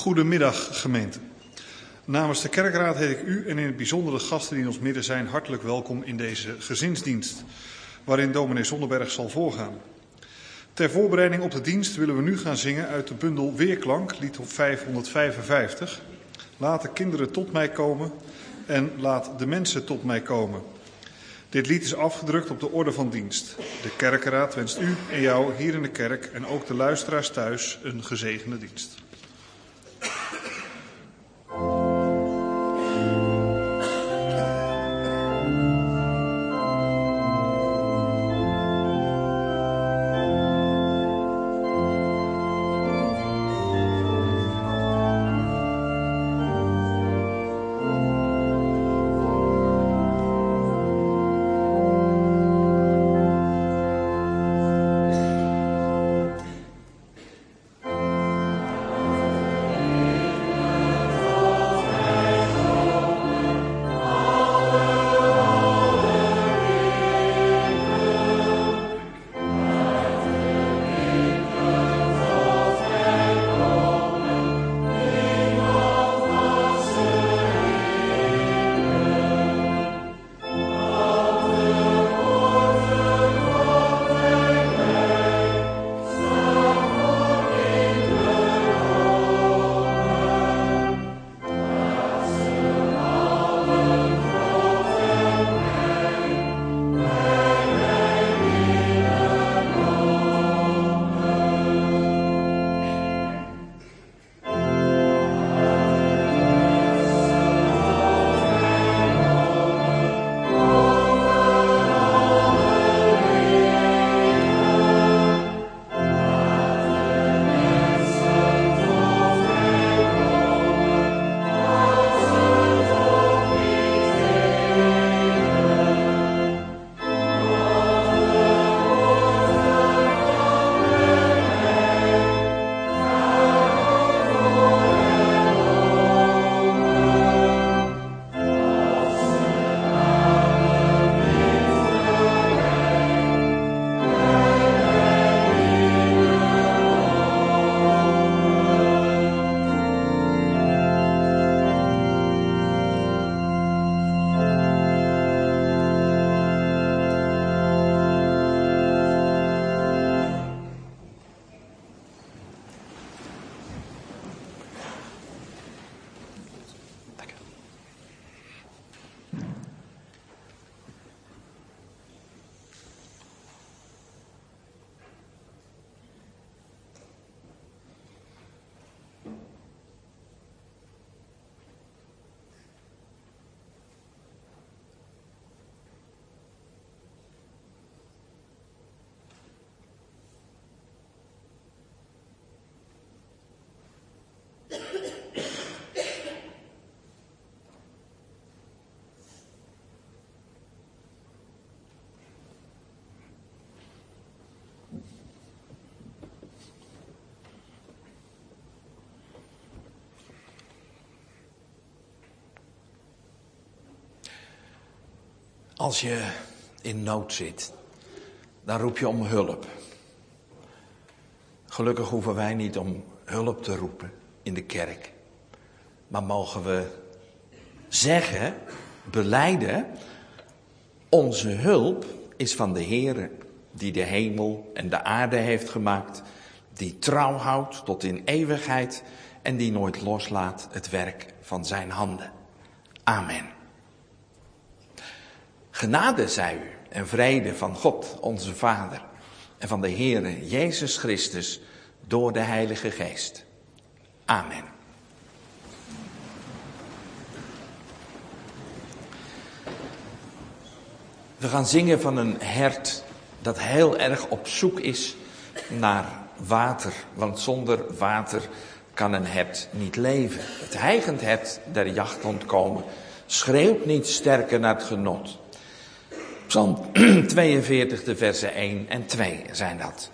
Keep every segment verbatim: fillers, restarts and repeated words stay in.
Goedemiddag gemeente. Namens de kerkraad heet ik u en in het bijzonder de gasten die in ons midden zijn hartelijk welkom in deze gezinsdienst, waarin dominee Zonderberg zal voorgaan. Ter voorbereiding op de dienst willen we nu gaan zingen uit de bundel Weerklank, lied op vijfhonderdvijfenvijftig. Laat de kinderen tot mij komen en laat de mensen tot mij komen. Dit lied is afgedrukt op de orde van dienst. De kerkraad wenst u en jou hier in de kerk en ook de luisteraars thuis een gezegende dienst. Als je in nood zit, dan roep je om hulp. Gelukkig hoeven wij niet om hulp te roepen in de kerk. Maar mogen we zeggen, belijden, onze hulp is van de Heere, die de hemel en de aarde heeft gemaakt, die trouw houdt tot in eeuwigheid en die nooit loslaat het werk van zijn handen. Amen. Genade zij u en vrede van God, onze Vader, en van de Heere Jezus Christus door de Heilige Geest. Amen. We gaan zingen van een hert dat heel erg op zoek is naar water, want zonder water kan een hert niet leven. Het hijgend hert der jacht ontkomen schreeuwt niet sterker naar het genot. Psalm tweeënveertig, de versen één en twee zijn dat.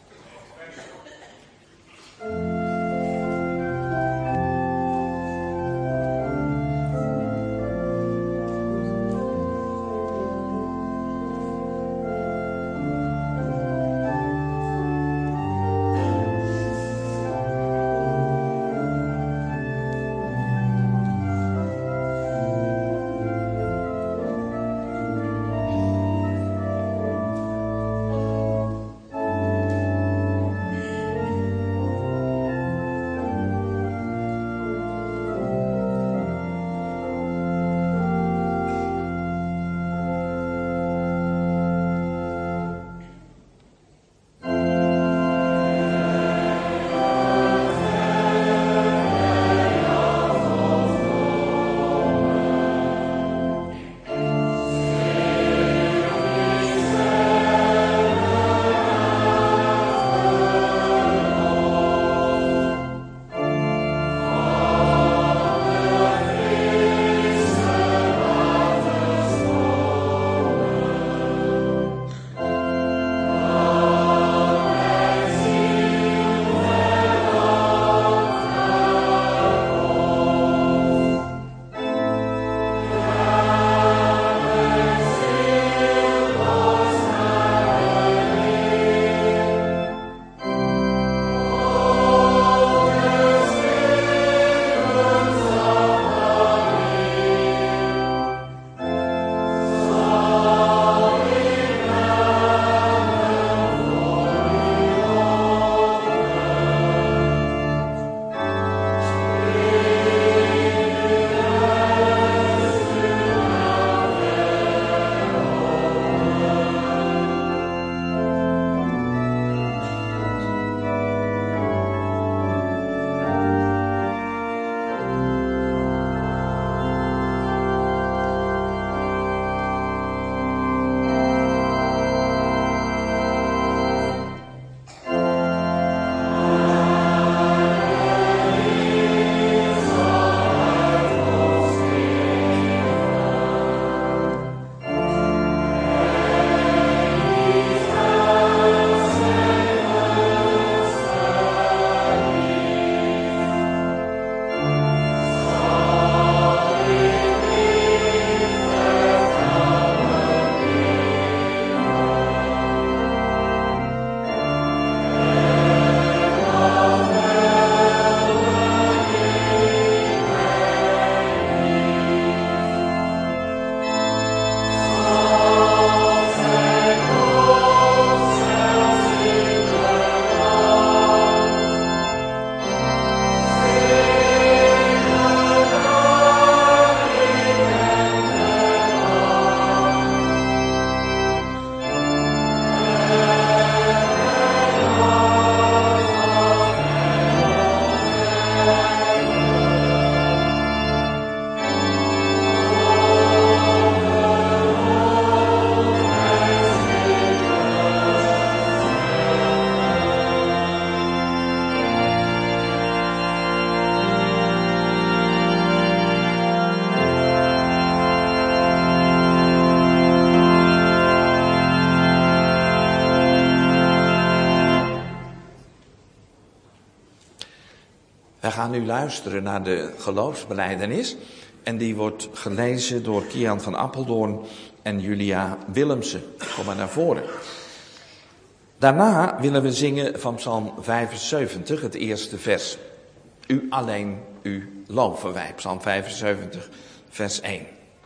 Wij gaan nu luisteren naar de geloofsbelijdenis. En die wordt gelezen door Kian van Apeldoorn en Julia Willemsen. Kom maar naar voren. Daarna willen we zingen van Psalm vijfenzeventig, het eerste vers. U alleen, u loven wij. Psalm vijfenzeventig, vers één.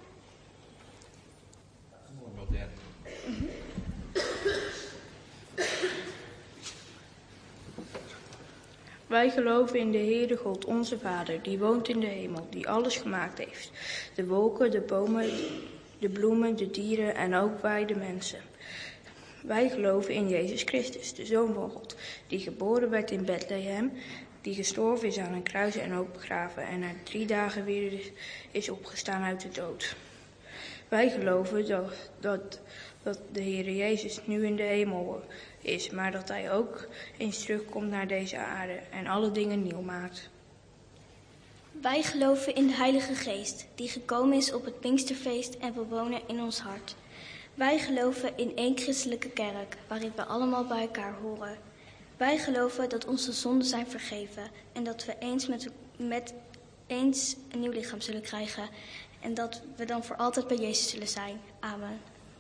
Wij geloven in de Heere God, onze Vader, die woont in de hemel, die alles gemaakt heeft. De wolken, de bomen, de bloemen, de dieren en ook wij de mensen. Wij geloven in Jezus Christus, de Zoon van God, die geboren werd in Bethlehem, die gestorven is aan een kruis en ook begraven en na drie dagen weer is opgestaan uit de dood. Wij geloven dat, dat, dat de Heere Jezus nu in de hemel is, maar dat hij ook eens terugkomt naar deze aarde en alle dingen nieuw maakt. Wij geloven in de Heilige Geest, die gekomen is op het Pinksterfeest en wil wonen in ons hart. Wij geloven in één christelijke kerk, waarin we allemaal bij elkaar horen. Wij geloven dat onze zonden zijn vergeven en dat we eens, met, met, eens een nieuw lichaam zullen krijgen en dat we dan voor altijd bij Jezus zullen zijn. Amen.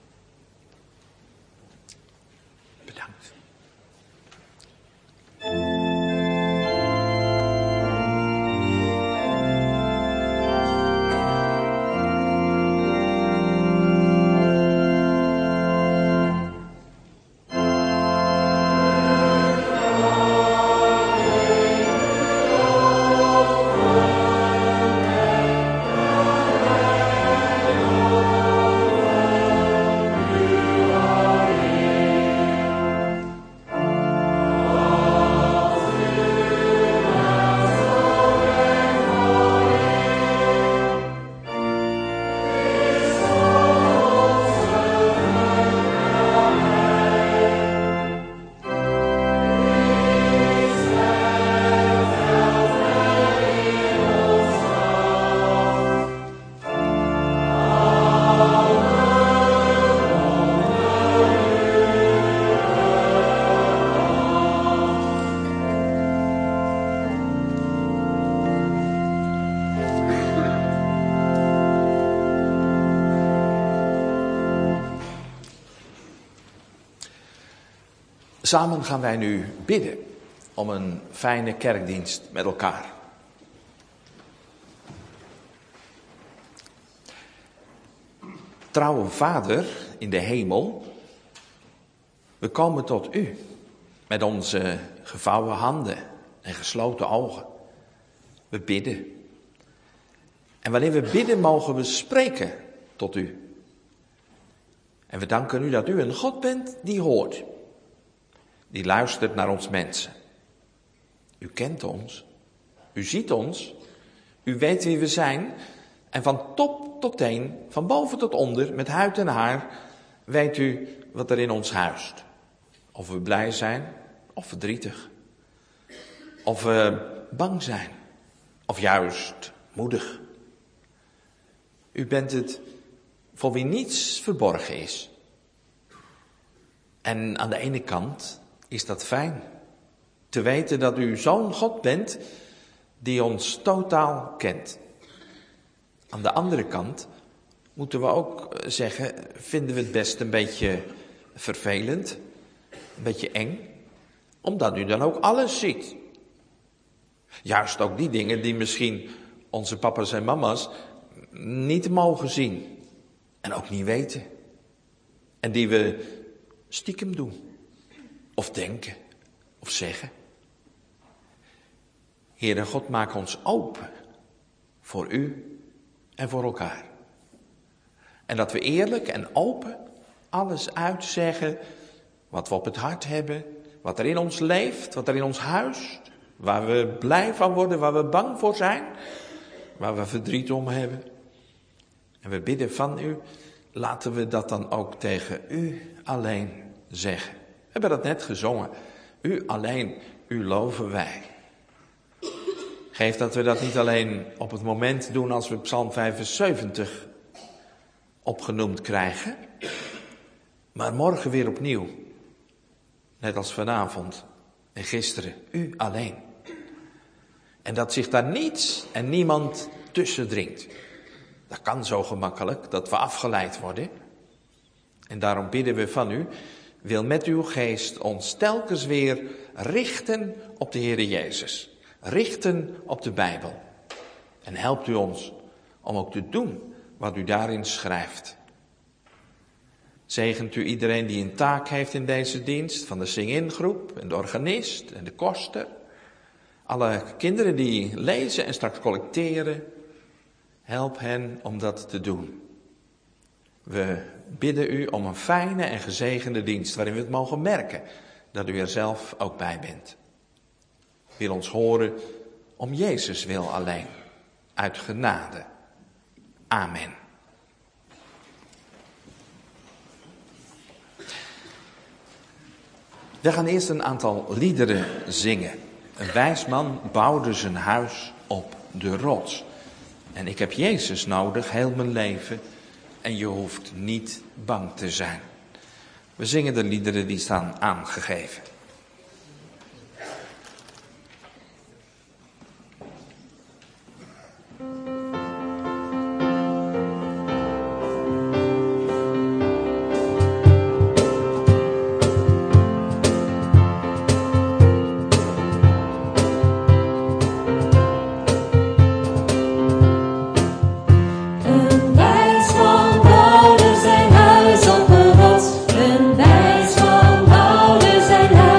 Bedankt. Samen gaan wij nu bidden om een fijne kerkdienst met elkaar. Trouwe Vader in de hemel, we komen tot u met onze gevouwen handen en gesloten ogen. We bidden. En wanneer we bidden mogen we spreken tot u. En we danken u dat u een God bent die hoort. Die luistert naar ons mensen. U kent ons. U ziet ons. U weet wie we zijn. En van top tot teen, van boven tot onder, met huid en haar, weet u wat er in ons huist. Of we blij zijn, of verdrietig. Of we bang zijn, of juist moedig. U bent het voor wie niets verborgen is. En aan de ene kant is dat fijn, te weten dat u zo'n God bent die ons totaal kent. Aan de andere kant moeten we ook zeggen, vinden we het best een beetje vervelend, een beetje eng, omdat u dan ook alles ziet. Juist ook die dingen die misschien onze papa's en mama's niet mogen zien en ook niet weten. En die we stiekem doen. Of denken, of zeggen. Heere God, maak ons open voor u en voor elkaar. En dat we eerlijk en open alles uitzeggen wat we op het hart hebben, wat er in ons leeft, wat er in ons huist, waar we blij van worden, waar we bang voor zijn, waar we verdriet om hebben. En we bidden van u, laten we dat dan ook tegen u alleen zeggen. We hebben dat net gezongen. U alleen, u loven wij. Geef dat we dat niet alleen op het moment doen als we Psalm vijfenzeventig opgenoemd krijgen, maar morgen weer opnieuw. Net als vanavond en gisteren. U alleen. En dat zich daar niets en niemand tussen dringt. Dat kan zo gemakkelijk, dat we afgeleid worden. En daarom bidden we van u, wil met uw geest ons telkens weer richten op de Heere Jezus. Richten op de Bijbel. En helpt u ons om ook te doen wat u daarin schrijft. Zegent u iedereen die een taak heeft in deze dienst, van de zing-in-groep en de organist en de koster. Alle kinderen die lezen en straks collecteren, help hen om dat te doen. We bidden u om een fijne en gezegende dienst waarin we het mogen merken dat u er zelf ook bij bent. Wil ons horen om Jezus wil alleen, uit genade. Amen. We gaan eerst een aantal liederen zingen. Een wijs man bouwde zijn huis op de rots. En ik heb Jezus nodig heel mijn leven en je hoeft niet bang te zijn. We zingen de liederen die staan aangegeven. Zijn huis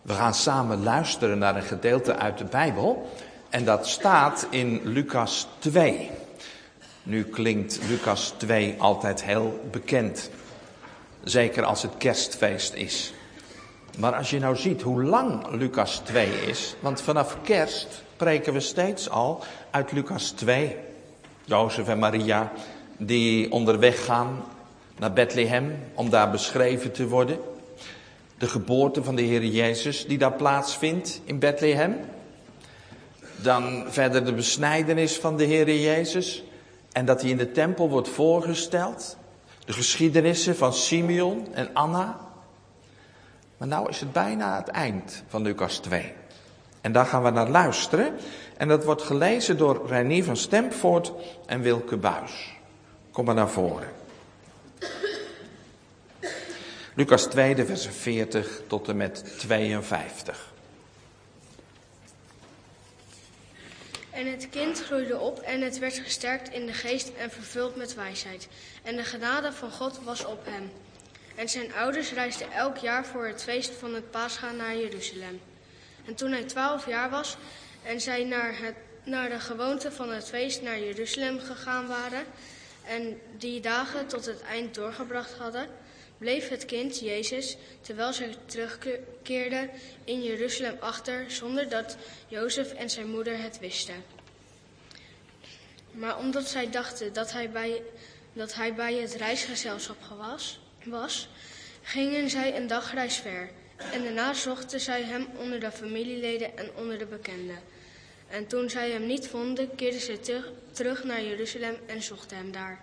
We gaan samen luisteren naar een gedeelte uit de Bijbel. En dat staat in Lucas twee. Nu klinkt Lucas twee altijd heel bekend. Zeker als het kerstfeest is. Maar als je nou ziet hoe lang Lucas twee is. Want vanaf kerst spreken we steeds al uit Lucas twee. Jozef en Maria die onderweg gaan naar Bethlehem om daar beschreven te worden. De geboorte van de Heer Jezus die daar plaatsvindt in Bethlehem. Dan verder de besnijdenis van de Heer Jezus. En dat hij in de tempel wordt voorgesteld. De geschiedenissen van Simeon en Anna. Maar nou is het bijna het eind van Lucas twee. En daar gaan we naar luisteren. En dat wordt gelezen door Reinier van Stempvoort en Wilke Buis. Kom maar naar voren. Lucas twee, de versen veertig tot en met tweeënvijftig. En het kind groeide op en het werd gesterkt in de geest en vervuld met wijsheid. En de genade van God was op hem. En zijn ouders reisden elk jaar voor het feest van het Pascha naar Jeruzalem. En toen hij twaalf jaar was en zij naar, het, naar de gewoonte van het feest naar Jeruzalem gegaan waren en die dagen tot het eind doorgebracht hadden, bleef het kind Jezus, terwijl zij terugkeerden, in Jeruzalem achter, zonder dat Jozef en zijn moeder het wisten. Maar omdat zij dachten dat hij bij, dat hij bij het reisgezelschap was, was, gingen zij een dagreis ver. En daarna zochten zij hem onder de familieleden en onder de bekenden. En toen zij hem niet vonden, keerden ze terug, terug naar Jeruzalem en zochten hem daar.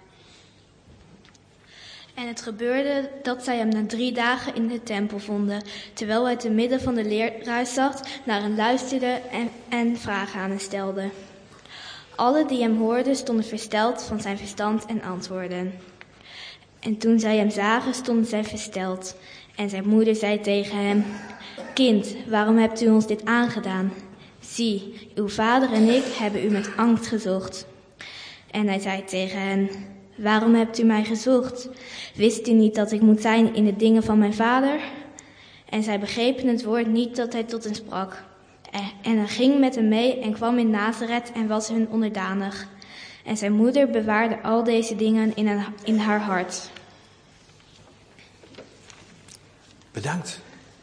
En het gebeurde dat zij hem na drie dagen in de tempel vonden, terwijl hij te midden van de leerruis zat, naar hen luisterde en, en vragen aan hen stelde. Alle die hem hoorden stonden versteld van zijn verstand en antwoorden. En toen zij hem zagen, stonden zij versteld. En zijn moeder zei tegen hem: Kind, waarom hebt u ons dit aangedaan? Zie, uw vader en ik hebben u met angst gezocht. En hij zei tegen hen: Waarom hebt u mij gezocht? Wist u niet dat ik moet zijn in de dingen van mijn vader? En zij begrepen het woord niet dat hij tot hen sprak. En hij ging met hem mee en kwam in Nazareth en was hun onderdanig. En zijn moeder bewaarde al deze dingen in, een, in haar hart. Bedankt.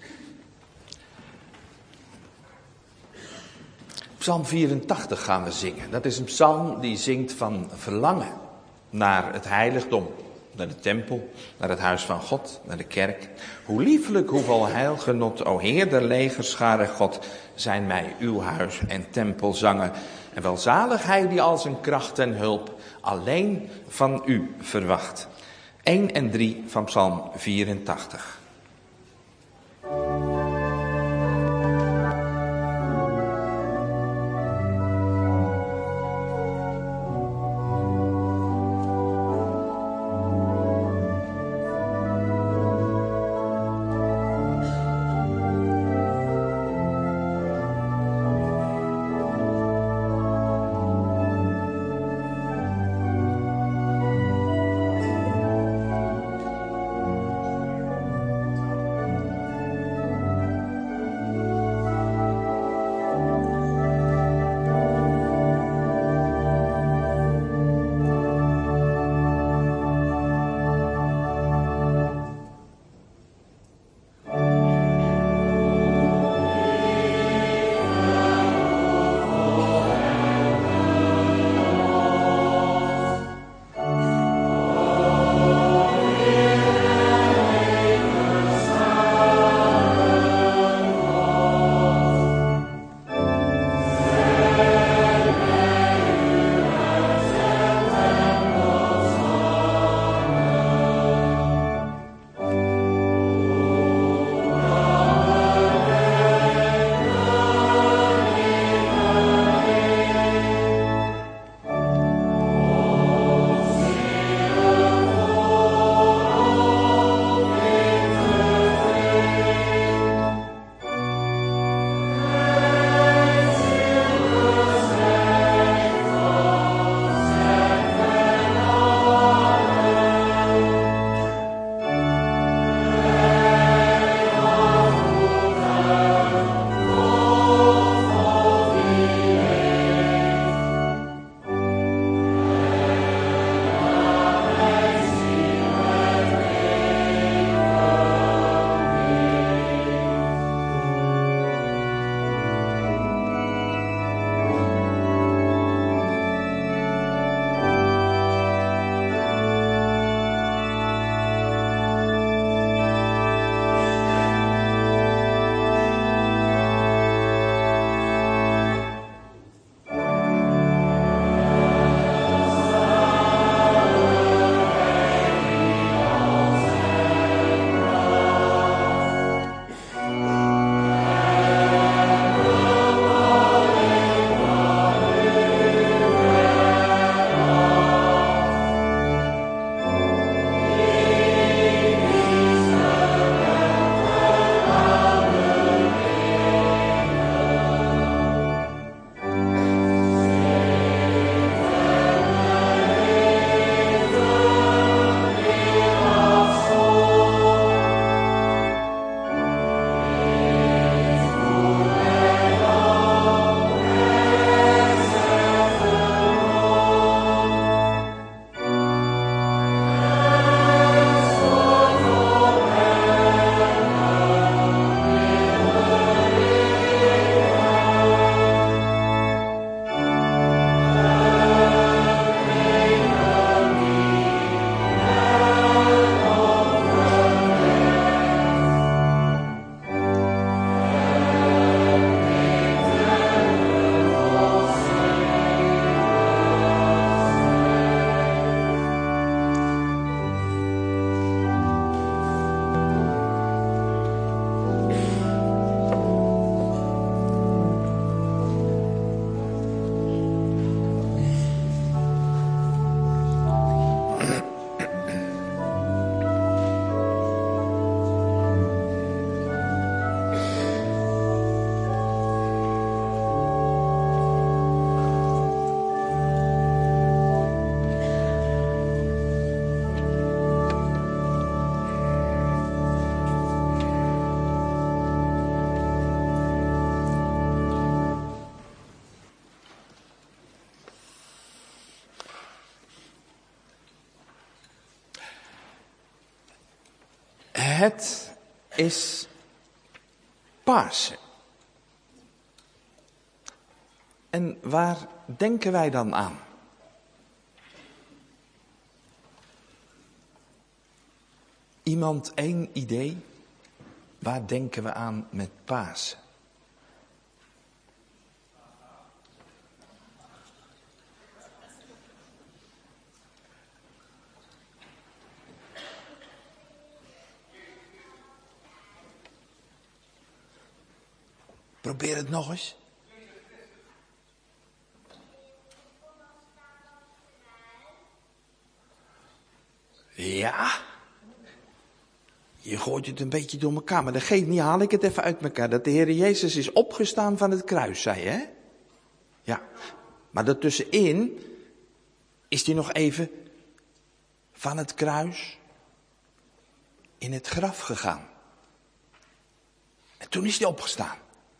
Psalm vierentachtig gaan we zingen. Dat is een psalm die zingt van verlangen naar het heiligdom, naar de tempel, naar het huis van God, naar de kerk. Hoe liefelijk, hoeveel heilgenot, o Heer der legerscharen God, zijn mij uw huis en tempel zangen. En welzalig hij die al zijn kracht en hulp alleen van u verwacht. één en drie van Psalm vierentachtig. Het is Pasen. En waar denken wij dan aan? Iemand één idee? Waar denken we aan met Pasen? Probeer het nog eens. Ja. Je gooit het een beetje door elkaar, maar dat geeft niet, haal ik het even uit elkaar. Dat de Heer Jezus is opgestaan van het kruis, zei je, hè? Ja. Maar daartussenin is hij nog even van het kruis in het graf gegaan. En toen is hij opgestaan.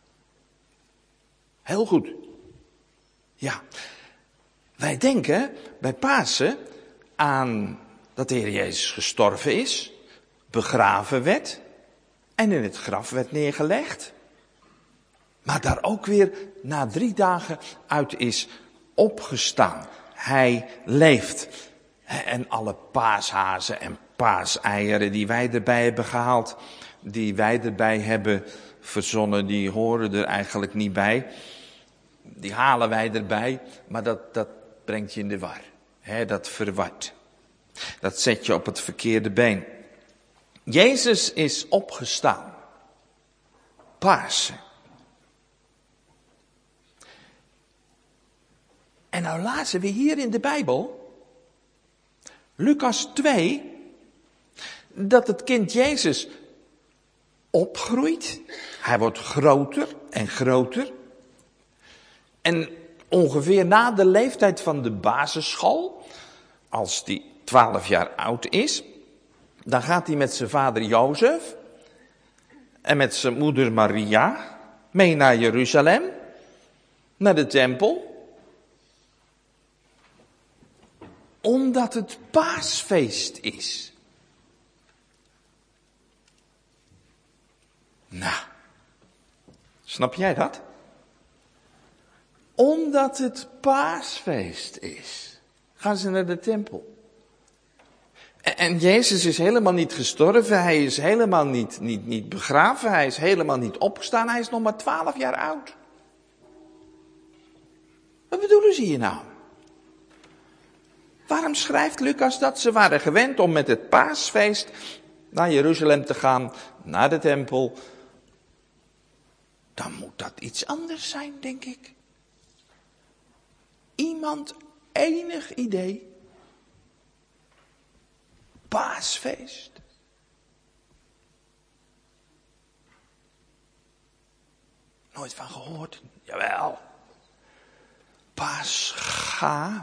Heel goed. Ja. Wij denken bij Pasen aan dat de Heer Jezus gestorven is, begraven werd en in het graf werd neergelegd. Maar daar ook weer na drie dagen uit is opgestaan. Hij leeft. En alle paashazen en paaseieren die wij erbij hebben gehaald, die wij erbij hebben verzonnen, die horen er eigenlijk niet bij. Die halen wij erbij, maar dat, dat brengt je in de war. He, dat verwart. Dat zet je op het verkeerde been. Jezus is opgestaan. Pasen. En nou lazen we hier in de Bijbel, Lucas twee, dat het kind Jezus opgroeit. Hij wordt groter en groter. En ongeveer na de leeftijd van de basisschool, als hij twaalf jaar oud is, dan gaat hij met zijn vader Jozef en met zijn moeder Maria mee naar Jeruzalem, naar de tempel. Omdat het paasfeest is. Nou, snap jij dat? Omdat het paasfeest is, gaan ze naar de tempel. En Jezus is helemaal niet gestorven, hij is helemaal niet, niet, niet begraven, hij is helemaal niet opgestaan, hij is nog maar twaalf jaar oud. Wat bedoelen ze hier nou? Waarom schrijft Lucas dat? Ze waren gewend om met het paasfeest naar Jeruzalem te gaan, naar de tempel. Dan moet dat iets anders zijn, denk ik. Iemand enig idee? Paasfeest. Nooit van gehoord? Jawel. Pascha.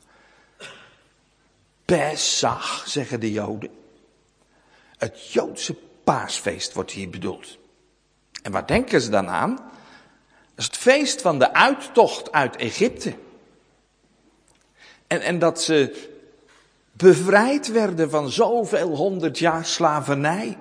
Pesach, zeggen de Joden. Het Joodse paasfeest wordt hier bedoeld. En waar denken ze dan aan? Dat is het feest van de uittocht uit Egypte. En, en dat ze bevrijd werden van zoveel honderd jaar slavernij.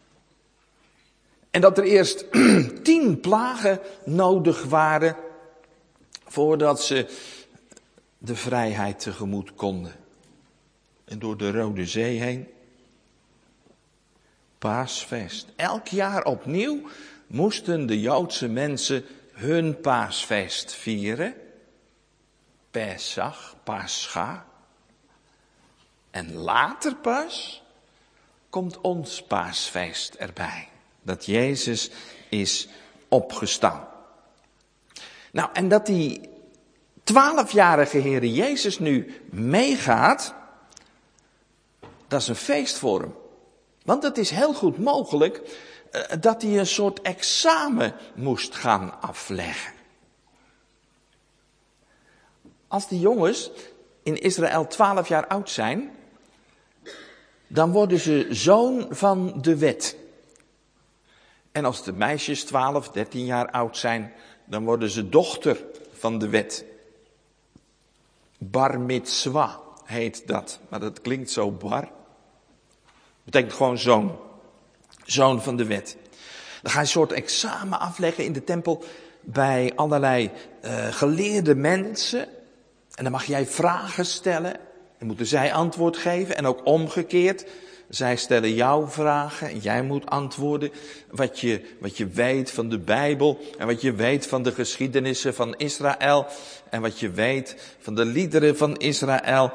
En dat er eerst tien plagen nodig waren voordat ze de vrijheid tegemoet konden. En door de Rode Zee heen. Paasfeest. Elk jaar opnieuw moesten de Joodse mensen hun paasfeest vieren. Pesach, Pascha. En later pas komt ons paasfeest erbij. Dat Jezus is opgestaan. Nou, en dat die twaalfjarige Heere Jezus nu meegaat, dat is een feest voor hem. Want het is heel goed mogelijk uh, dat hij een soort examen moest gaan afleggen. Als die jongens in Israël twaalf jaar oud zijn, dan worden ze zoon van de wet. En als de meisjes twaalf, dertien jaar oud zijn, dan worden ze dochter van de wet. Bar mitzwa heet dat, maar dat klinkt zo bar. Betekent gewoon zoon. zoon van de wet. Dan ga je een soort examen afleggen in de tempel bij allerlei uh, geleerde mensen. En dan mag jij vragen stellen. En moeten zij antwoord geven. En ook omgekeerd. Zij stellen jou vragen en jij moet antwoorden. Wat je, wat je weet van de Bijbel. En wat je weet van de geschiedenissen van Israël. En wat je weet van de liederen van Israël.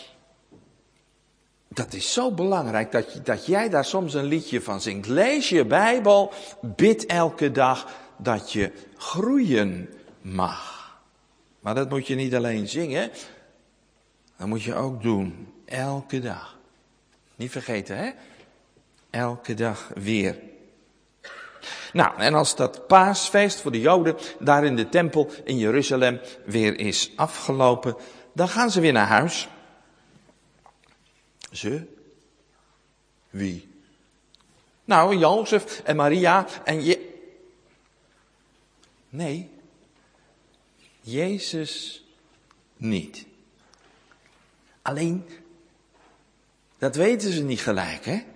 Dat is zo belangrijk dat, je, dat jij daar soms een liedje van zingt. Lees je Bijbel, bid elke dag dat je groeien mag. Maar dat moet je niet alleen zingen, dat moet je ook doen, elke dag. Niet vergeten, hè? Elke dag weer. Nou, en als dat paasfeest voor de Joden daar in de tempel in Jeruzalem weer is afgelopen, dan gaan ze weer naar huis. Ze? Wie? Nou, Jozef en Maria en je... Nee, Jezus niet. Alleen, dat weten ze niet gelijk, hè?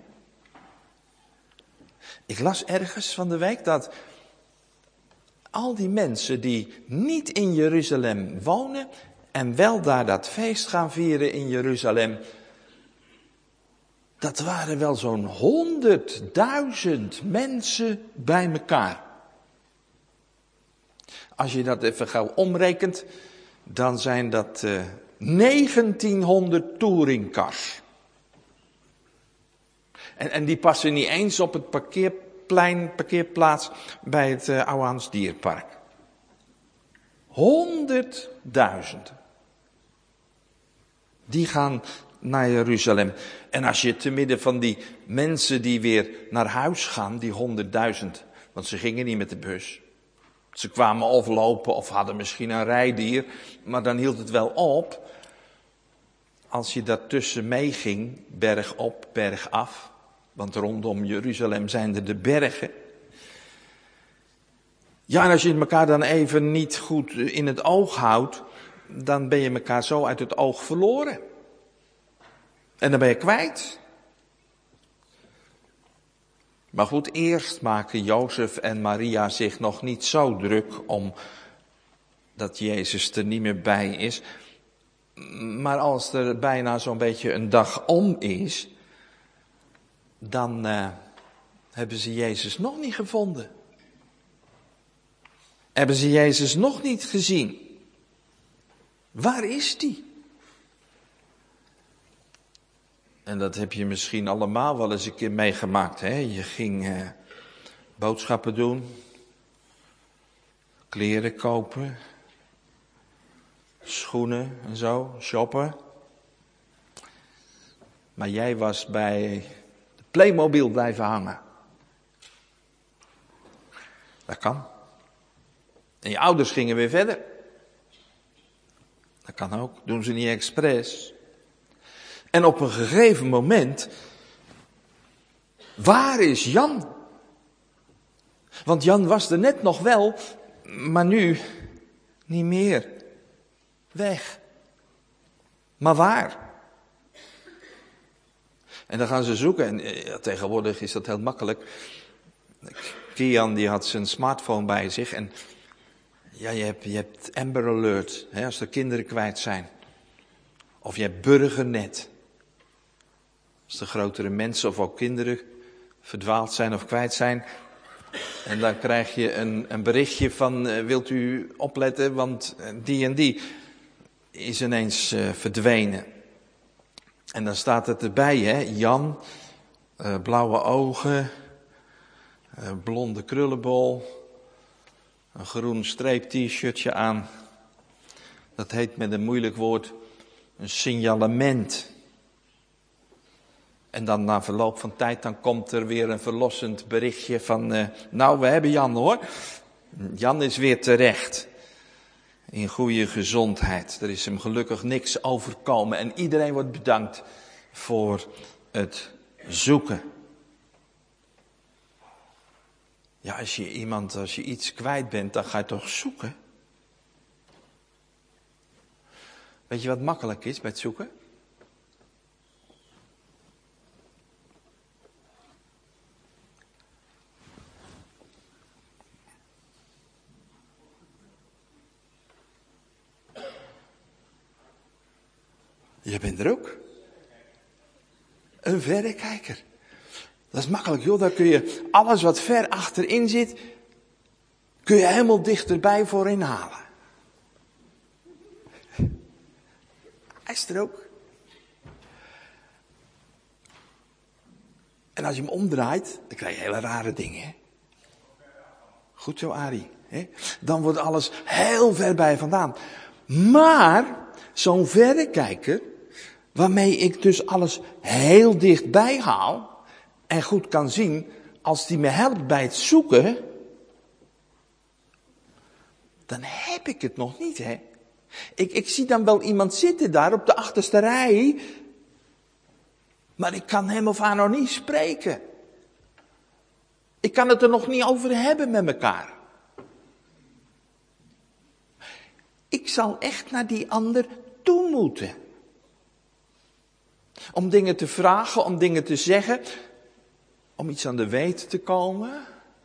Ik las ergens van de week dat al die mensen die niet in Jeruzalem wonen en wel daar dat feest gaan vieren in Jeruzalem, dat waren wel zo'n honderdduizend mensen bij elkaar. Als je dat even gauw omrekent, dan zijn dat uh, negentienhonderd touringcars. En, en die passen niet eens op het parkeerplein, parkeerplaats bij het uh, Ouwehands Dierpark. Honderdduizend. Die gaan naar Jeruzalem. En als je te midden van die mensen die weer naar huis gaan, die honderdduizend, want ze gingen niet met de bus. Ze kwamen of lopen of hadden misschien een rijdier, maar dan hield het wel op. Als je daartussen meeging, berg op, berg af, want rondom Jeruzalem zijn er de bergen. Ja, en als je elkaar dan even niet goed in het oog houdt, dan ben je elkaar zo uit het oog verloren. En dan ben je kwijt. Maar goed, eerst maken Jozef en Maria zich nog niet zo druk om dat Jezus er niet meer bij is. Maar als er bijna zo'n beetje een dag om is, dan uh, hebben ze Jezus nog niet gevonden. Hebben ze Jezus nog niet gezien. Waar is die? En dat heb je misschien allemaal wel eens een keer meegemaakt. Hè? Je ging uh, boodschappen doen, kleren kopen, schoenen en zo, shoppen. Maar jij was bij de Playmobil blijven hangen. Dat kan. En je ouders gingen weer verder. Dat kan ook, doen ze niet expres. En op een gegeven moment, waar is Jan? Want Jan was er net nog wel, maar nu niet meer. Weg. Maar waar? En dan gaan ze zoeken. En ja, tegenwoordig is dat heel makkelijk. Kian die had zijn smartphone bij zich. En ja, je hebt, je hebt Amber Alert, hè, als er kinderen kwijt zijn. Of je hebt Burgernet. Als de grotere mensen of ook kinderen verdwaald zijn of kwijt zijn. En dan krijg je een, een berichtje van, uh, wilt u opletten, want die en die is ineens uh, verdwenen. En dan staat het erbij, hè, Jan, uh, blauwe ogen, uh, blonde krullenbol, een groen streep-t-shirtje aan. Dat heet met een moeilijk woord een signalement. En dan na verloop van tijd, dan komt er weer een verlossend berichtje van, uh, nou, we hebben Jan hoor. Jan is weer terecht. In goede gezondheid. Er is hem gelukkig niks overkomen. En iedereen wordt bedankt voor het zoeken. Ja, als je iemand, als je iets kwijt bent, dan ga je toch zoeken? Weet je wat makkelijk is bij het zoeken? Je bent er ook. Een verrekijker. Dat is makkelijk joh, daar kun je alles wat ver achterin zit, kun je helemaal dichterbij voor inhalen. Hij is er ook. En als je hem omdraait, dan krijg je hele rare dingen. Hè? Goed zo, Arie. Hè? Dan wordt alles heel ver bij vandaan. Maar zo'n verrekijker, waarmee ik dus alles heel dichtbij haal en goed kan zien, als die me helpt bij het zoeken, dan heb ik het nog niet, hè. Ik, ik zie dan wel iemand zitten daar op de achterste rij, maar ik kan hem of haar nog niet spreken. Ik kan het er nog niet over hebben met elkaar. Ik zal echt naar die ander toe moeten. Om dingen te vragen, om dingen te zeggen, om iets aan de weet te komen.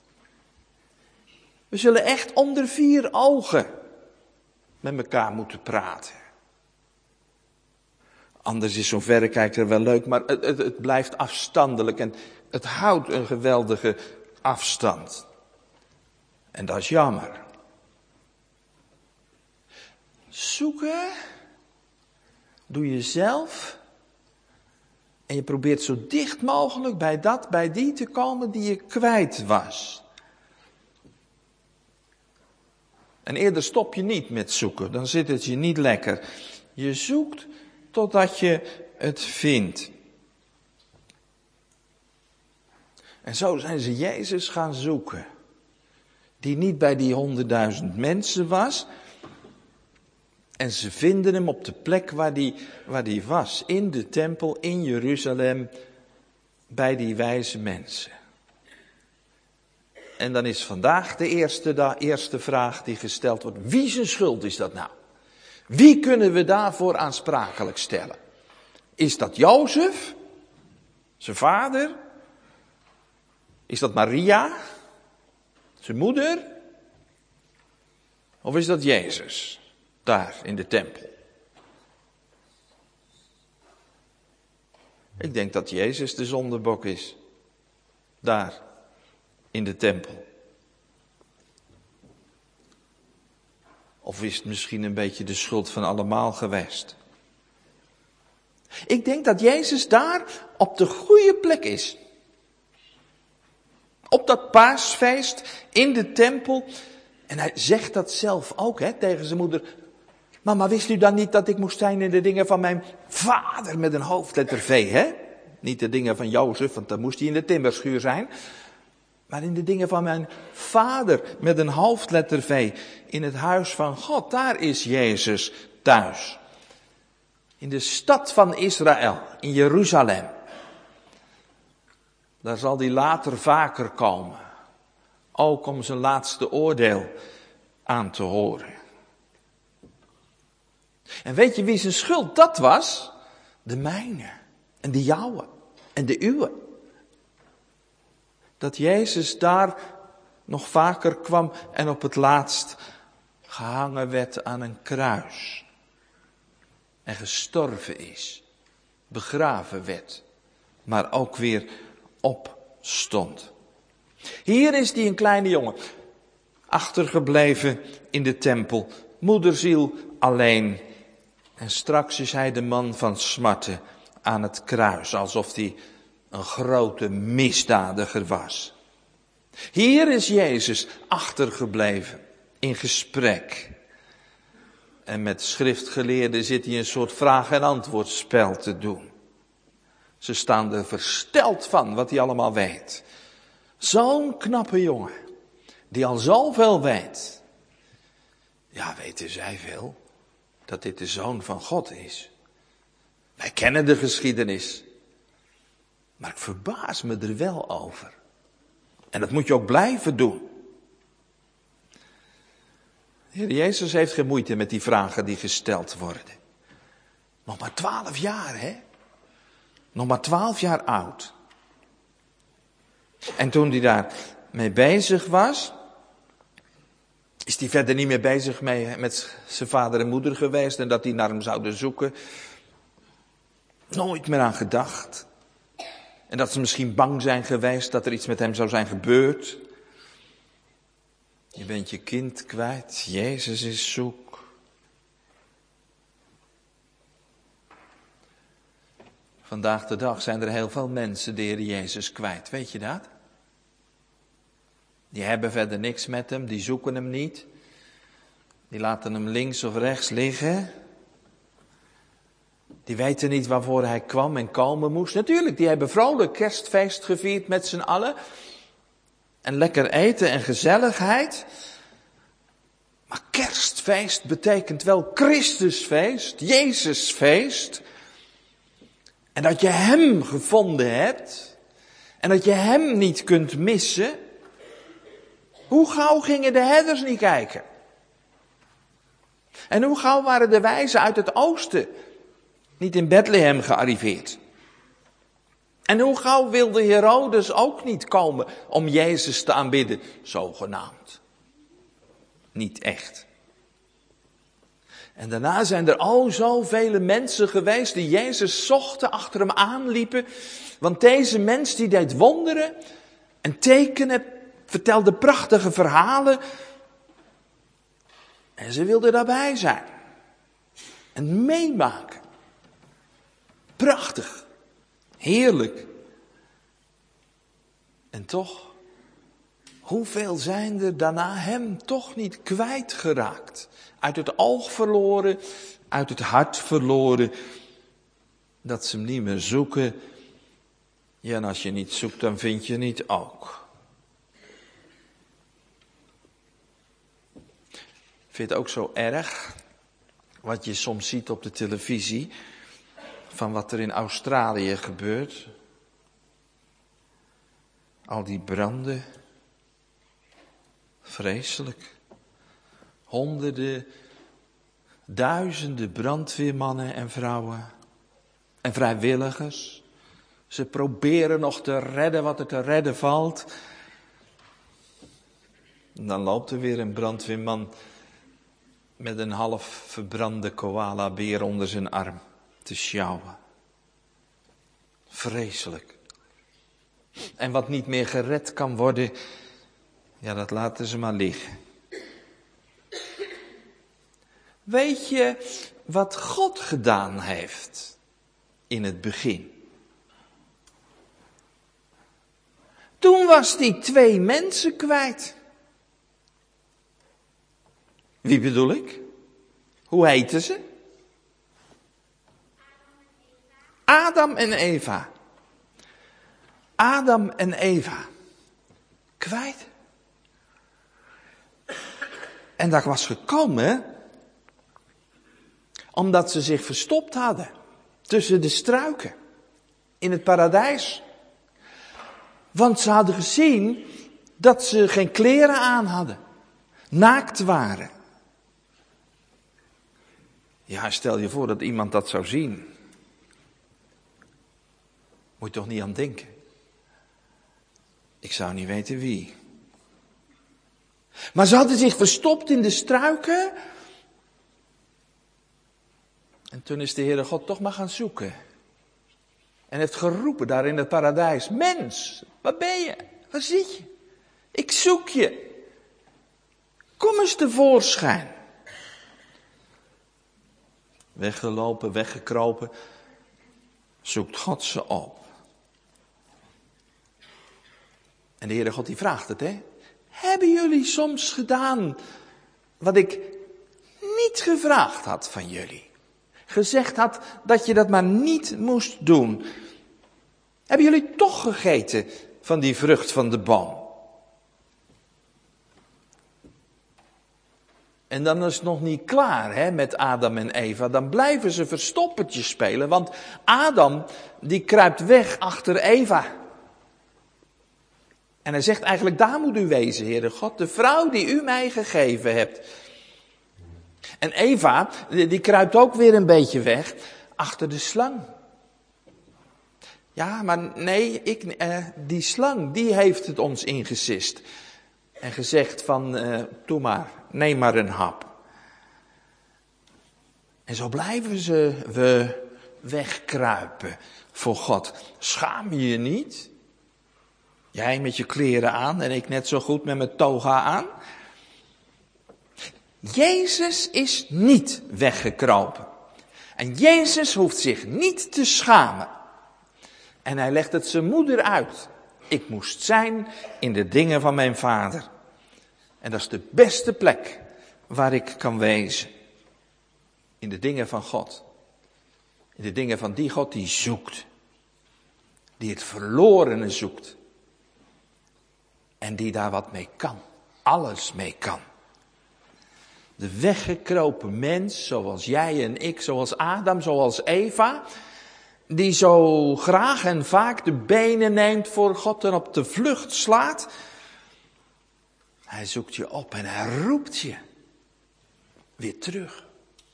We zullen echt onder vier ogen met elkaar moeten praten. Anders is zo'n verrekijker wel leuk, maar het, het, het blijft afstandelijk en het houdt een geweldige afstand. En dat is jammer. Zoeken doe je zelf en je probeert zo dicht mogelijk bij dat, bij die te komen die je kwijt was. En eerder stop je niet met zoeken, dan zit het je niet lekker. Je zoekt totdat je het vindt. En zo zijn ze Jezus gaan zoeken. Die niet bij die honderdduizend mensen was. En ze vinden hem op de plek waar die, waar die was. In de tempel, in Jeruzalem. Bij die wijze mensen. En dan is vandaag de eerste, de eerste vraag die gesteld wordt. Wie zijn schuld is dat nou? Wie kunnen we daarvoor aansprakelijk stellen? Is dat Jozef? Zijn vader? Is dat Maria? Zijn moeder? Of is dat Jezus? Daar in de tempel. Ik denk dat Jezus de zondebok is. Daar in de tempel. Of is het misschien een beetje de schuld van allemaal geweest? Ik denk dat Jezus daar op de goede plek is. Op dat paasfeest in de tempel. En hij zegt dat zelf ook hè, tegen zijn moeder. Mama, wist u dan niet dat ik moest zijn in de dingen van mijn vader met een hoofdletter V, hè? Niet de dingen van Jozef, want dan moest hij in de timmerschuur zijn. Maar in de dingen van mijn vader met een hoofdletter V. In het huis van God, daar is Jezus thuis. In de stad van Israël, in Jeruzalem. Daar zal hij later vaker komen. Ook om zijn laatste oordeel aan te horen. En weet je wie zijn schuld dat was? De mijne. En de jouwe. En de uwe. Dat Jezus daar nog vaker kwam en op het laatst gehangen werd aan een kruis. En gestorven is. Begraven werd. Maar ook weer opstond. Hier is die een kleine jongen. Achtergebleven in de tempel. Moederziel alleen. En straks is hij de man van smarten aan het kruis. Alsof hij een grote misdadiger was. Hier is Jezus achtergebleven. In gesprek. En met schriftgeleerden zit hij een soort vraag- en antwoordspel te doen. Ze staan er versteld van wat hij allemaal weet. Zo'n knappe jongen. Die al zoveel weet. Ja, weten zij veel. Dat dit de Zoon van God is. Wij kennen de geschiedenis. Maar ik verbaas me er wel over. En dat moet je ook blijven doen. De Heer Jezus heeft geen moeite met die vragen die gesteld worden. Nog maar twaalf jaar, hè? Nog maar twaalf jaar oud. En toen hij daar mee bezig was, is hij verder niet meer bezig mee met zijn vader en moeder geweest en dat die naar hem zouden zoeken. Nooit meer aan gedacht. En dat ze misschien bang zijn geweest dat er iets met hem zou zijn gebeurd. Je bent je kind kwijt. Jezus is zoek. Vandaag de dag zijn er heel veel mensen de Heer Jezus kwijt. Weet je dat? Die hebben verder niks met hem. Die zoeken hem niet. Die laten hem links of rechts liggen. Die weten niet waarvoor hij kwam en komen moest. Natuurlijk, die hebben vrolijk kerstfeest gevierd met z'n allen. En lekker eten en gezelligheid. Maar kerstfeest betekent wel Christusfeest, Jezusfeest. En dat je hem gevonden hebt. En dat je hem niet kunt missen. Hoe gauw gingen de herders niet kijken? En hoe gauw waren de wijzen uit het oosten niet in Bethlehem gearriveerd? En hoe gauw wilde Herodes ook niet komen om Jezus te aanbidden, zogenaamd. Niet echt. En daarna zijn er al zoveel mensen geweest die Jezus zochten, achter hem aanliepen. Want deze mens die deed wonderen en tekenen, vertelde prachtige verhalen. En ze wilden daarbij zijn. En meemaken. Prachtig. Heerlijk. En toch, hoeveel zijn er daarna hem toch niet kwijtgeraakt? Uit het oog verloren, uit het hart verloren. Dat ze hem niet meer zoeken. Ja, en als je niet zoekt, dan vind je niet ook. Vind je het ook zo erg, wat je soms ziet op de televisie, van wat er in Australië gebeurt? Al die branden. Vreselijk. Honderden, duizenden brandweermannen en vrouwen. En vrijwilligers. Ze proberen nog te redden wat er te redden valt. En dan loopt er weer een brandweerman met een half verbrande koala-beer onder zijn arm te sjouwen. Vreselijk. En wat niet meer gered kan worden, ja, dat laten ze maar liggen. Weet je wat God gedaan heeft in het begin? Toen was hij twee mensen kwijt. Wie bedoel ik? Hoe heten ze? Adam en Eva. Adam en Eva. Kwijt. En dat was gekomen omdat ze zich verstopt hadden tussen de struiken in het paradijs. Want ze hadden gezien dat ze geen kleren aan hadden. Naakt waren. Ja, stel je voor dat iemand dat zou zien. Moet je toch niet aan denken. Ik zou niet weten wie. Maar ze hadden zich verstopt in de struiken. En toen is de Heere God toch maar gaan zoeken. En heeft geroepen daar in het paradijs. Mens, waar ben je? Waar zit je? Ik zoek je. Kom eens tevoorschijn. Weggelopen, weggekropen. Zoekt God ze op. En de Heere God die vraagt het, hè. Hebben jullie soms gedaan wat ik niet gevraagd had van jullie? Gezegd had dat je dat maar niet moest doen. Hebben jullie toch gegeten van die vrucht van de boom? En dan is het nog niet klaar, hè, met Adam en Eva. Dan blijven ze verstoppertje spelen. Want Adam, die kruipt weg achter Eva. En hij zegt eigenlijk, daar moet u wezen, Heere God. De vrouw die u mij gegeven hebt. En Eva, die kruipt ook weer een beetje weg achter de slang. Ja, maar nee, ik, eh, die slang, die heeft het ons ingesist. En gezegd van, uh, doe maar, neem maar een hap. En zo blijven ze we wegkruipen voor God. Schaam je je niet? Jij met je kleren aan en ik net zo goed met mijn toga aan. Jezus is niet weggekropen. En Jezus hoeft zich niet te schamen. En hij legt het zijn moeder uit. Ik moest zijn in de dingen van mijn vader. En dat is de beste plek waar ik kan wezen. In de dingen van God. In de dingen van die God die zoekt. Die het verlorene zoekt. En die daar wat mee kan. Alles mee kan. De weggekropen mens, zoals jij en ik, zoals Adam, zoals Eva, die zo graag en vaak de benen neemt voor God en op de vlucht slaat. Hij zoekt je op en hij roept je weer terug.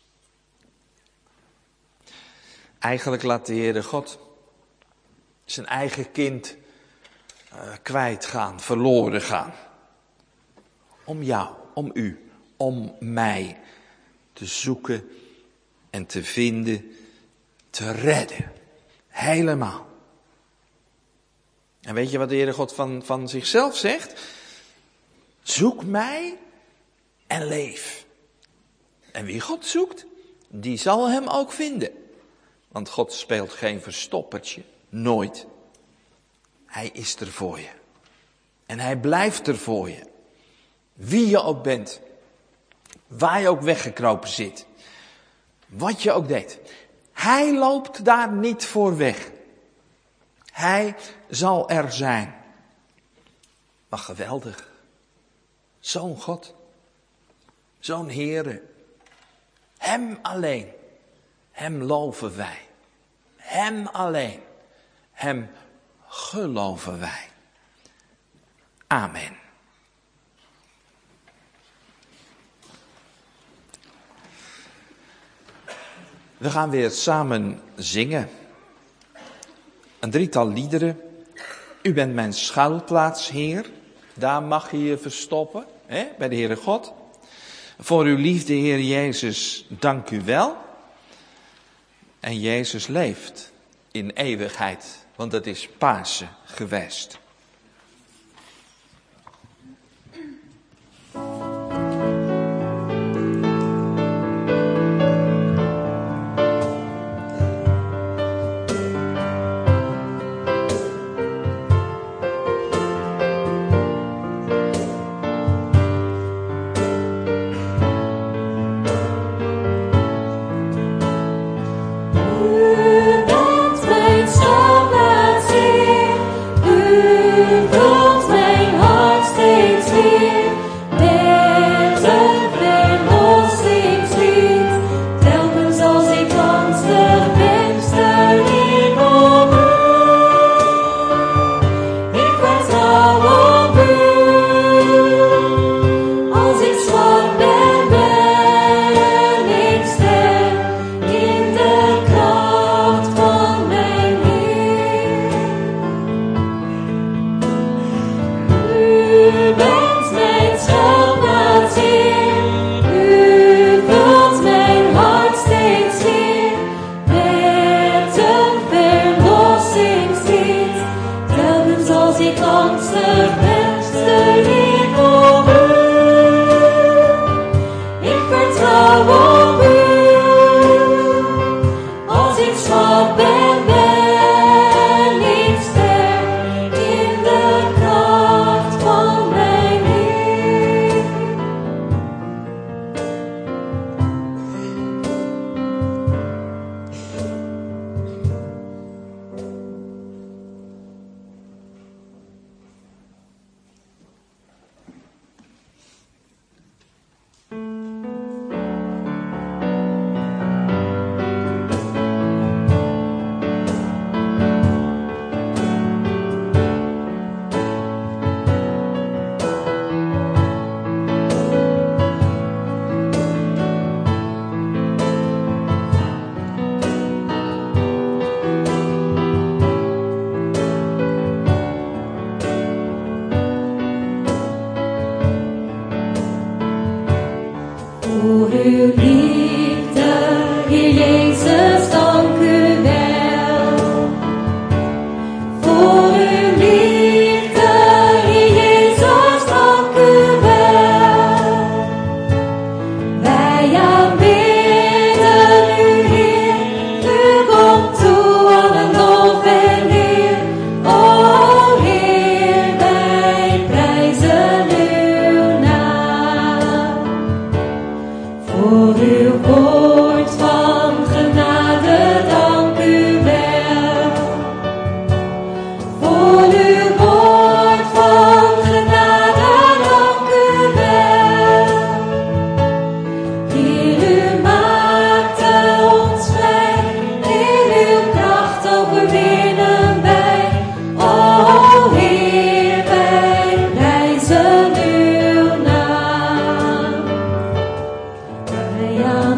Eigenlijk laat de Heere God zijn eigen kind uh, kwijtgaan, verloren gaan. Om jou, om u. Om mij te zoeken en te vinden, te redden. Helemaal. En weet je wat de Heere God van, van zichzelf zegt? Zoek mij en leef. En wie God zoekt, die zal hem ook vinden. Want God speelt geen verstoppertje. Nooit. Hij is er voor je. En hij blijft er voor je. Wie je ook bent. Waar je ook weggekropen zit. Wat je ook deed. Hij loopt daar niet voor weg. Hij zal er zijn. Maar geweldig. Zo'n God. Zo'n Heere. Hem alleen. Hem loven wij. Hem alleen. Hem geloven wij. Amen. We gaan weer samen zingen. Een drietal liederen. U bent mijn schuilplaats, Heer. Daar mag je je verstoppen, hè, bij de Heere God. Voor uw liefde, Heer Jezus, dank u wel. En Jezus leeft in eeuwigheid, want het is Pasen geweest. Voor uw liefde, Heer Jezus, dank u wel.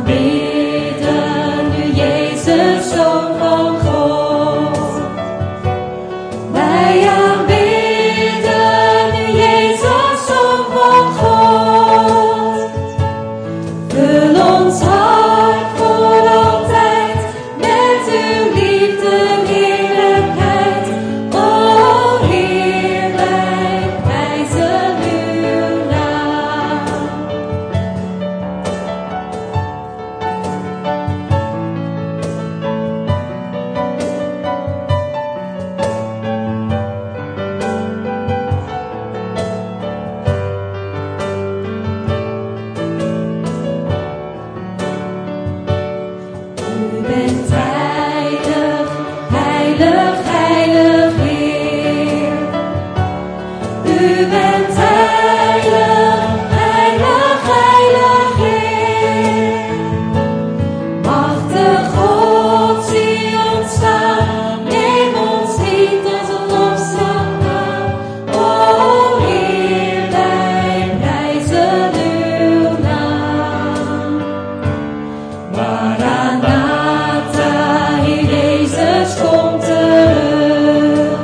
aanbidden u, Jezus, Zoon van God. Wij aanbidden u, Jezus, Zoon van God. Vul ons hart voor altijd met uw liefde, heerlijkheid. O Heer, wij prijzen uw naam. U bent heilig, heilig, heilig Heer. U bent heilig, heilig, heilig Heer. Machtig God, zie ons staan, neem ons niet onze lofzang aan. O Heer, wij prijzen uw naam. Maranatha, Heer Jezus, kom terug.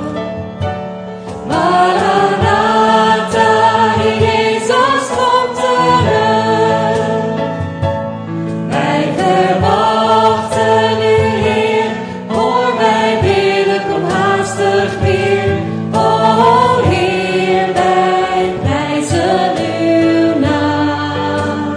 Maranatha, Heer Jezus, kom terug. Wij verwachten u, Heer, hoor wij bidden, kom haastig weer. O Heer, wij prijzen uw naam.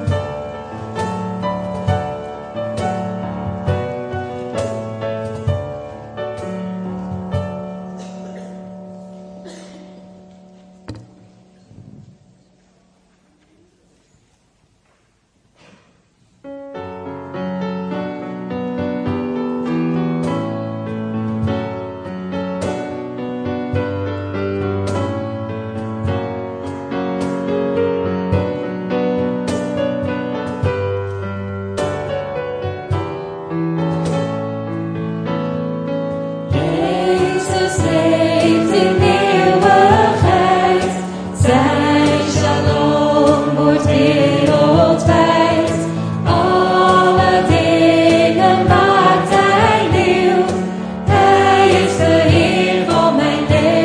Jezus leeft in eeuwigheid, zijn shalom wordt wereldwijd. Alle dingen maakt hij nieuw, hij is de Heer van mijn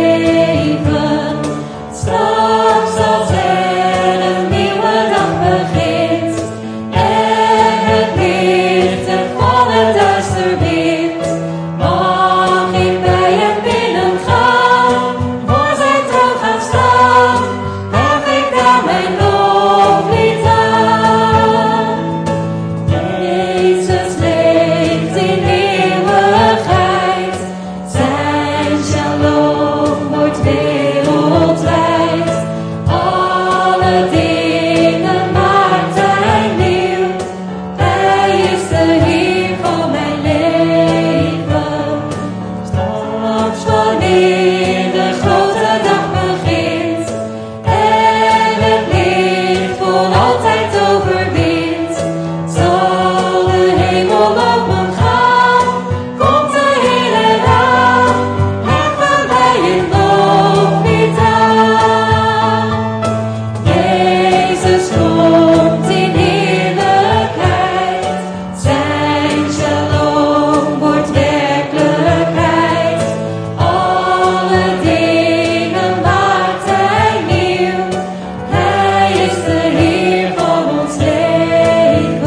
leven. Straks als er een nieuwe dag begint en het licht er van het duister wint, mag ik bij hem binnengaan, voor zijn troon gaan staan, hef ik daar mijn loflied aan. Jezus leeft in eeuwigheid, zijn shalom wordt wereldwijd. Alle dingen maakt hij nieuw, hij is de Heer van mijn leven. Straks wanneer de grote dag begint en het licht voor altijd overwint, zal de hemel opengaan, komt de Heer eraan, heffen wij een loflied aan. Jezus komt in heerlijkheid, zijn shalom wordt werkelijkheid. Alle dingen maakt hij nieuw, hij is de Heer van ons leven.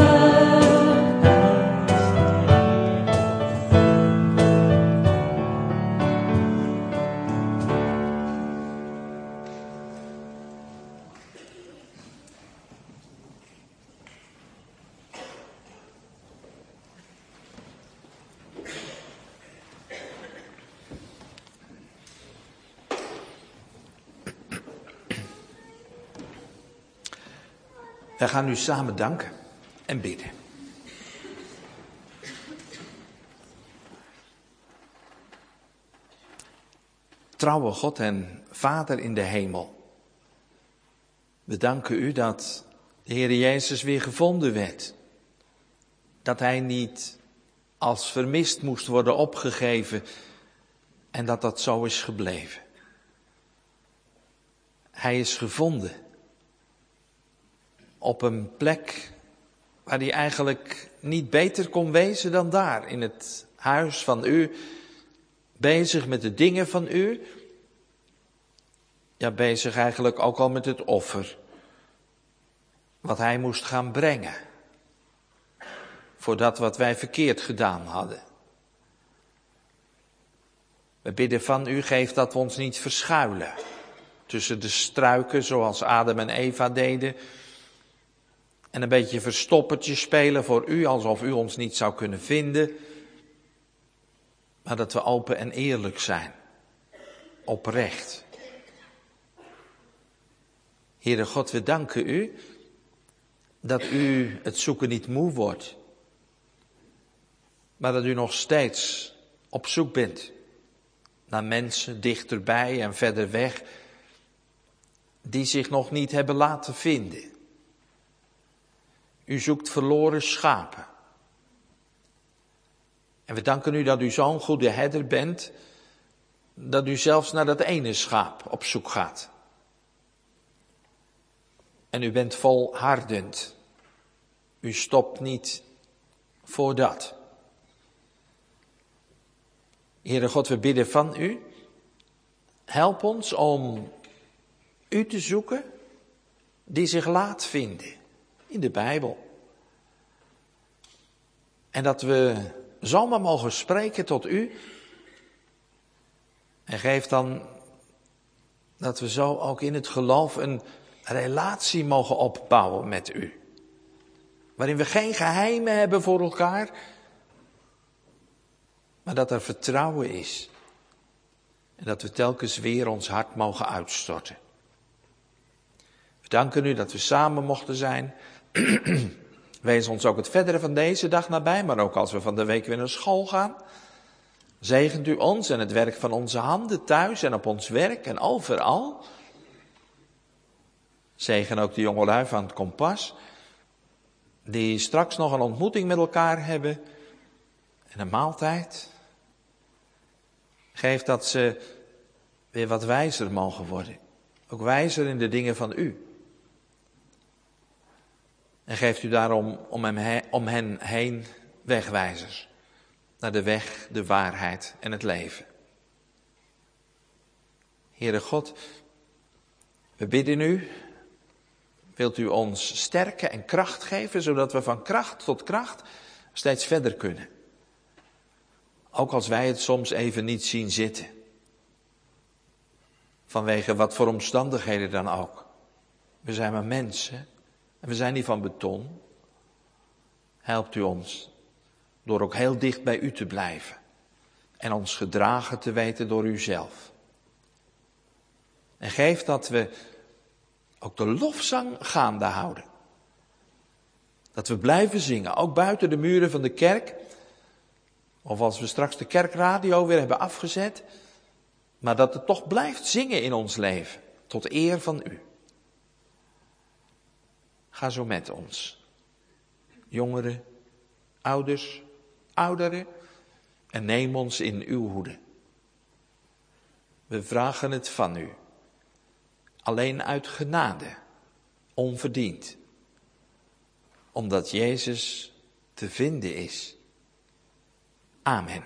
Wij gaan nu samen danken en bidden. Trouwe God en Vader in de hemel, we danken u dat de Heer Jezus weer gevonden werd. Dat hij niet als vermist moest worden opgegeven en dat dat zo is gebleven. Hij is gevonden op een plek waar hij eigenlijk niet beter kon wezen dan daar, in het huis van u, bezig met de dingen van u. Ja, bezig eigenlijk ook al met het offer, wat hij moest gaan brengen, voor dat wat wij verkeerd gedaan hadden. We bidden van u, geef dat we ons niet verschuilen tussen de struiken zoals Adam en Eva deden. En een beetje verstoppertje spelen voor u, alsof u ons niet zou kunnen vinden. Maar dat we open en eerlijk zijn. Oprecht. Heere God, we danken u dat u het zoeken niet moe wordt. Maar dat u nog steeds op zoek bent naar mensen dichterbij en verder weg, die zich nog niet hebben laten vinden. U zoekt verloren schapen. En we danken u dat u zo'n goede herder bent, dat u zelfs naar dat ene schaap op zoek gaat. En u bent volhardend. U stopt niet voor dat. Heere God, we bidden van u. Help ons om u te zoeken die zich laat vinden in de Bijbel. En dat we zomaar mogen spreken tot u. En geef dan dat we zo ook in het geloof een relatie mogen opbouwen met u. Waarin we geen geheimen hebben voor elkaar, maar dat er vertrouwen is. En dat we telkens weer ons hart mogen uitstorten. We danken u dat we samen mochten zijn. Wees ons ook het verdere van deze dag nabij, maar ook als we van de week weer naar school gaan. Zegent u ons en het werk van onze handen thuis en op ons werk en overal. Zegen ook de jongelui van het Kompas, die straks nog een ontmoeting met elkaar hebben en een maaltijd. Geef dat ze weer wat wijzer mogen worden. Ook wijzer in de dingen van u. En geeft u daarom om hem, om hen heen wegwijzers. Naar de weg, de waarheid en het leven. Heere God, we bidden u. Wilt u ons sterken en kracht geven, zodat we van kracht tot kracht steeds verder kunnen. Ook als wij het soms even niet zien zitten. Vanwege wat voor omstandigheden dan ook. We zijn maar mensen en we zijn niet van beton. Helpt u ons door ook heel dicht bij u te blijven. En ons gedragen te weten door uzelf. En geef dat we ook de lofzang gaande houden. Dat we blijven zingen, ook buiten de muren van de kerk. Of als we straks de kerkradio weer hebben afgezet. Maar dat het toch blijft zingen in ons leven. Tot eer van u. Ga zo met ons. Jongeren, ouders, ouderen. En neem ons in uw hoede. We vragen het van u. Alleen uit genade, onverdiend. Omdat Jezus te vinden is. Amen.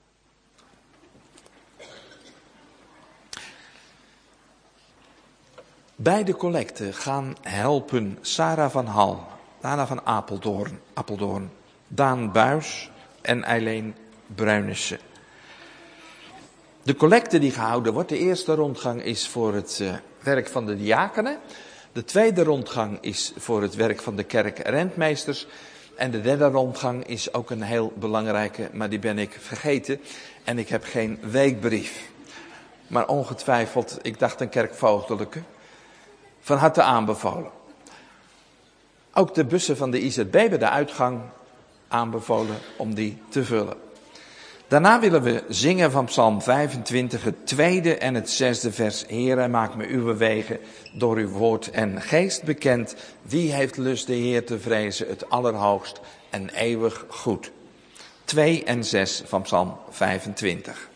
Bij de collecte gaan helpen Sarah van Hal, Dana van Apeldoorn, Apeldoorn, Daan Buis en Eileen Bruinissen. De collecte die gehouden wordt, de eerste rondgang is voor het uh, werk van de diakenen. De tweede rondgang is voor het werk van de kerkrentmeesters. En de derde rondgang is ook een heel belangrijke, maar die ben ik vergeten. En ik heb geen weekbrief. Maar ongetwijfeld, ik dacht een kerkvoogdelijke. Van harte aanbevolen. Ook de bussen van de I Z B bij de uitgang aanbevolen om die te vullen. Daarna willen we zingen van Psalm vijfentwintig, het tweede en het zesde vers. Heere, maak me uw wegen door uw woord en geest bekend. Wie heeft lust de Heer te vrezen, het allerhoogst en eeuwig goed. twee en zes van Psalm vijfentwintig.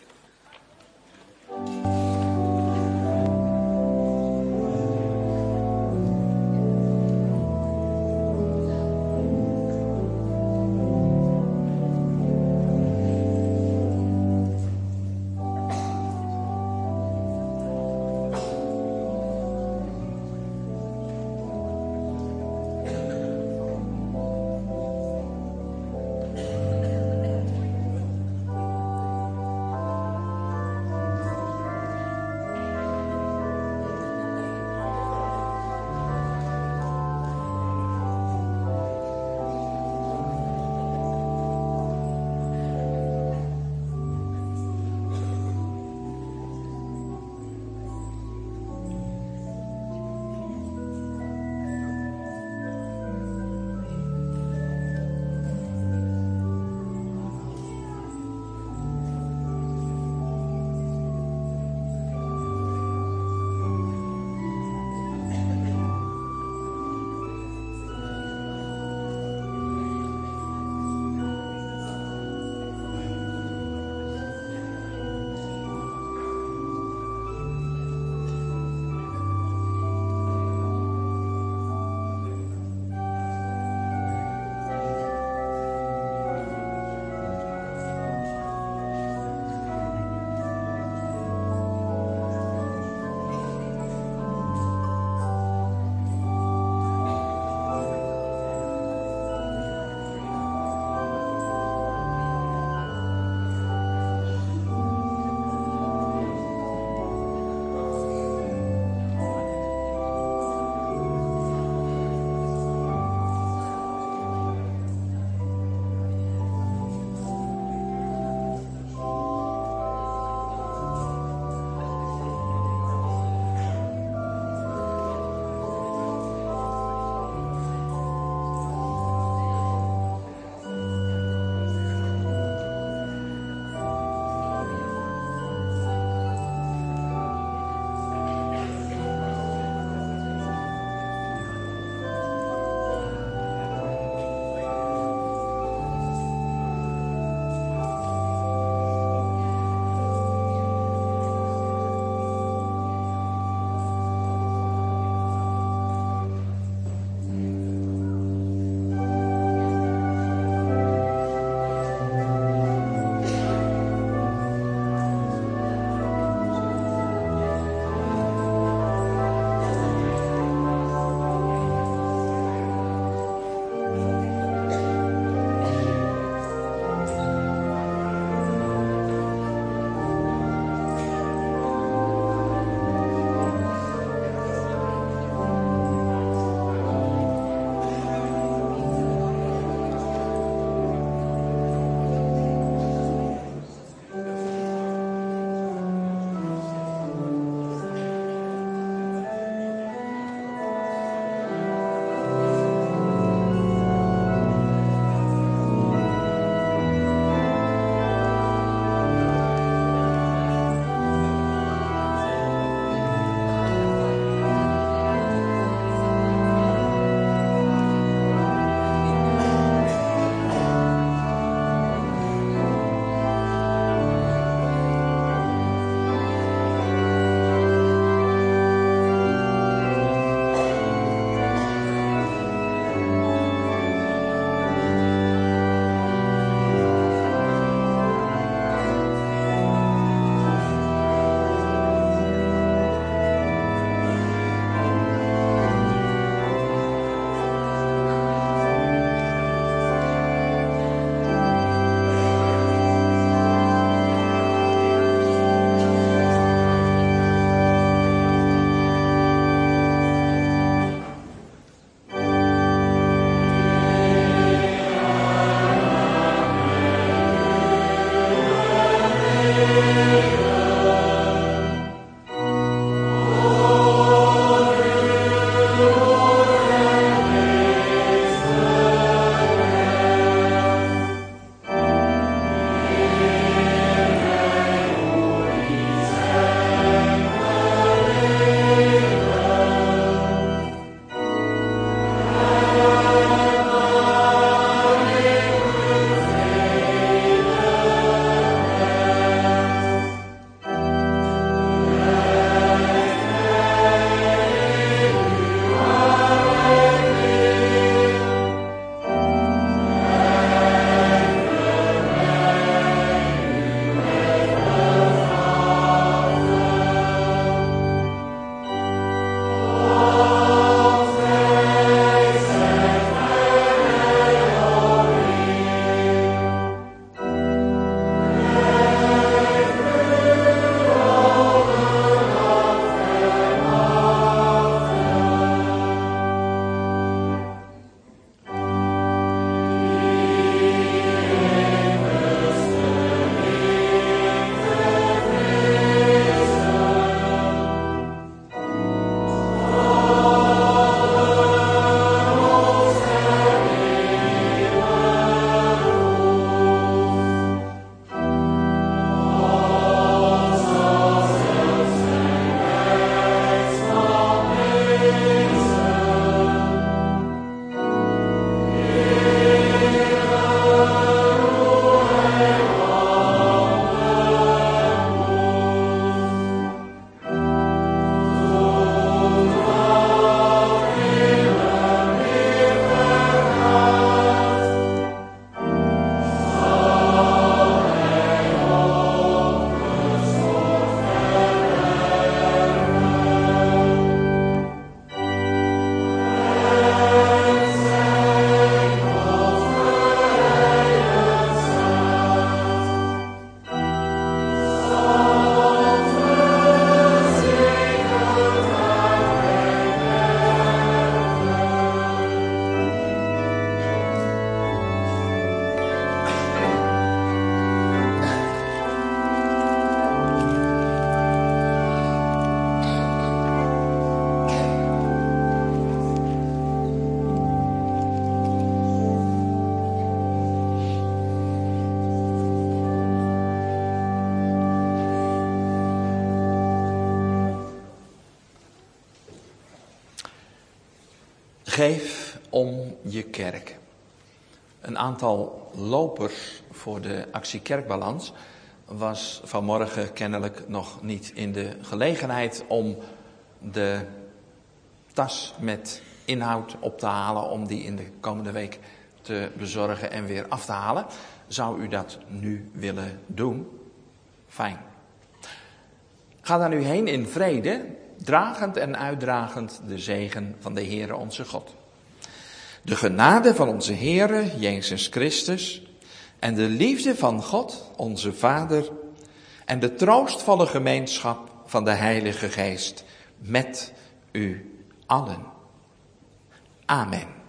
Geef om je kerk. Een aantal lopers voor de actie Kerkbalans was vanmorgen kennelijk nog niet in de gelegenheid om de tas met inhoud op te halen, om die in de komende week te bezorgen en weer af te halen. Zou u dat nu willen doen? Fijn. Ga daar nu heen in vrede, dragend en uitdragend de zegen van de Heere onze God. De genade van onze Heere Jezus Christus en de liefde van God onze Vader en de troostvolle gemeenschap van de Heilige Geest met u allen. Amen.